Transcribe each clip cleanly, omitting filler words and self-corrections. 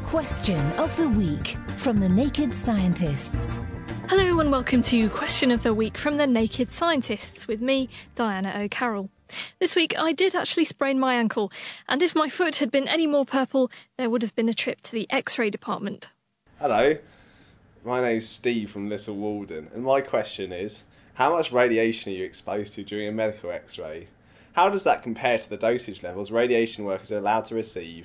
Question of the Week from the Naked Scientists. Hello and welcome to Question of the Week from the Naked Scientists with me, Diana O'Carroll. This week I did actually sprain my ankle, and if my foot had been any more purple, there would have been a trip to the X-ray department. Hello, my name's Steve from Little Walden, and my question is, how much radiation are you exposed to during a medical X-ray? How does that compare to the dosage levels radiation workers are allowed to receive?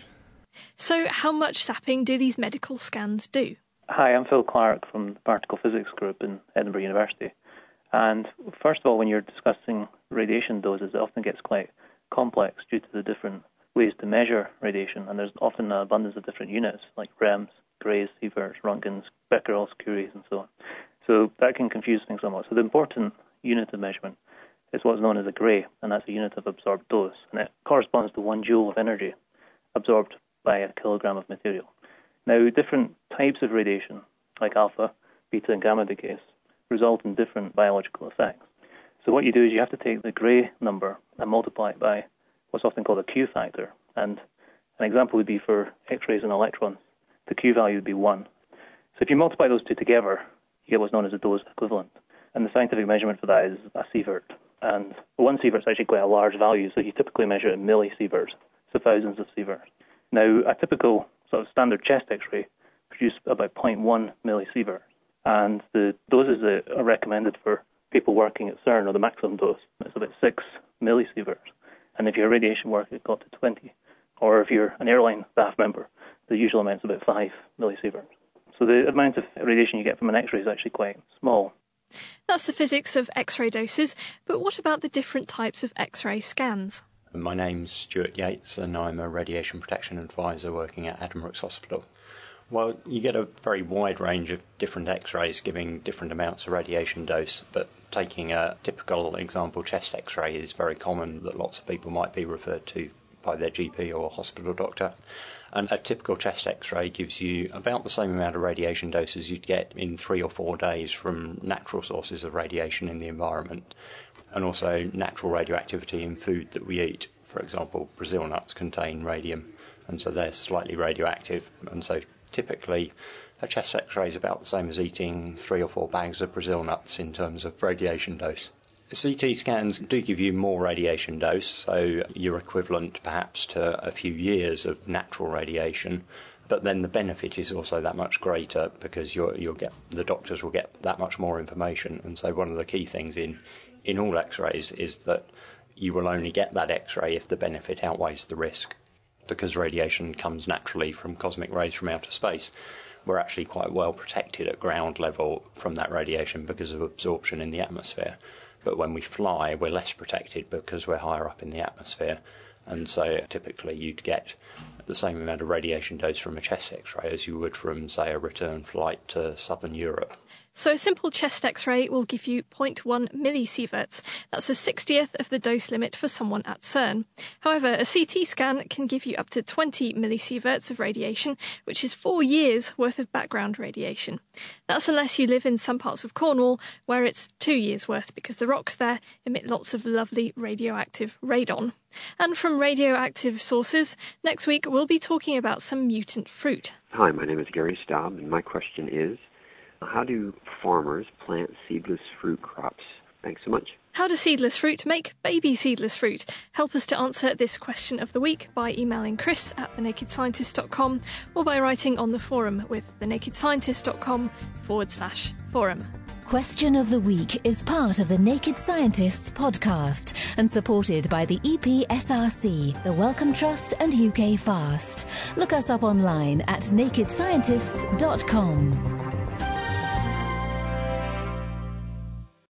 So how much zapping do these medical scans do? Hi, I'm Phil Clark from the Particle Physics Group in Edinburgh University. And first of all, when you're discussing radiation doses, it often gets quite complex due to the different ways to measure radiation. And there's often an abundance of different units, like REMS, Grays, Sieverts, Röntgens, Becquerels, Curies, and so on. So that can confuse things somewhat. So the important unit of measurement is what's known as a Gray, and that's a unit of absorbed dose. And it corresponds to 1 joule of energy absorbed by a kilogram of material. Now, different types of radiation, like alpha, beta, and gamma decays, result in different biological effects. So what you do is you have to take the Gray number and multiply it by what's often called a Q factor. And an example would be for X-rays and electrons. The Q value would be 1. So if you multiply those two together, you get what's known as a dose equivalent. And the scientific measurement for that is a sievert. And 1 sievert is actually quite a large value, so you typically measure it in millisieverts, so thousands of sieverts. Now, a typical sort of standard chest X-ray produces about 0.1 millisievert, and the doses that are recommended for people working at CERN, or the maximum dose, is about 6 millisieverts. And if you're a radiation worker, it got to 20. Or if you're an airline staff member, the usual amount's about 5 millisieverts. So the amount of radiation you get from an X-ray is actually quite small. That's the physics of X-ray doses, but what about the different types of X-ray scans? My name's Stuart Yates and I'm a radiation protection advisor working at Addenbrooke's Hospital. Well, you get a very wide range of different X-rays giving different amounts of radiation dose, but taking a typical example chest X-ray is very common that lots of people might be referred to by their GP or hospital doctor. And a typical chest X-ray gives you about the same amount of radiation dose as you'd get in 3 or 4 days from natural sources of radiation in the environment, and also natural radioactivity in food that we eat. For example, Brazil nuts contain radium, and so they're slightly radioactive. And so typically a chest X-ray is about the same as eating 3 or 4 bags of Brazil nuts in terms of radiation dose. CT scans do give you more radiation dose, so you're equivalent perhaps to a few years of natural radiation, but then the benefit is also that much greater because the doctors will get that much more information. And so one of the key things in all X-rays is that you will only get that X-ray if the benefit outweighs the risk. Because radiation comes naturally from cosmic rays from outer space, we're actually quite well protected at ground level from that radiation because of absorption in the atmosphere. But when we fly, we're less protected because we're higher up in the atmosphere. And so typically you'd get the same amount of radiation dose from a chest X-ray as you would from, say, a return flight to southern Europe. So a simple chest X-ray will give you 0.1 millisieverts. That's a 60th of the dose limit for someone at CERN. However, a CT scan can give you up to 20 millisieverts of radiation, which is 4 years' worth of background radiation. That's unless you live in some parts of Cornwall, where it's 2 years' worth, because the rocks there emit lots of lovely radioactive radon. And from radioactive sources, next week we'll be talking about some mutant fruit. Hi, my name is Gary Staub, and my question is, how do farmers plant seedless fruit crops? Thanks so much. How do seedless fruit make baby seedless fruit? Help us to answer this question of the week by emailing chris@thenakedscientist.com or by writing on the forum with thenakedscientist.com/forum. Question of the Week is part of the Naked Scientists podcast and supported by the EPSRC, the Wellcome Trust and UK Fast. Look us up online at nakedscientists.com.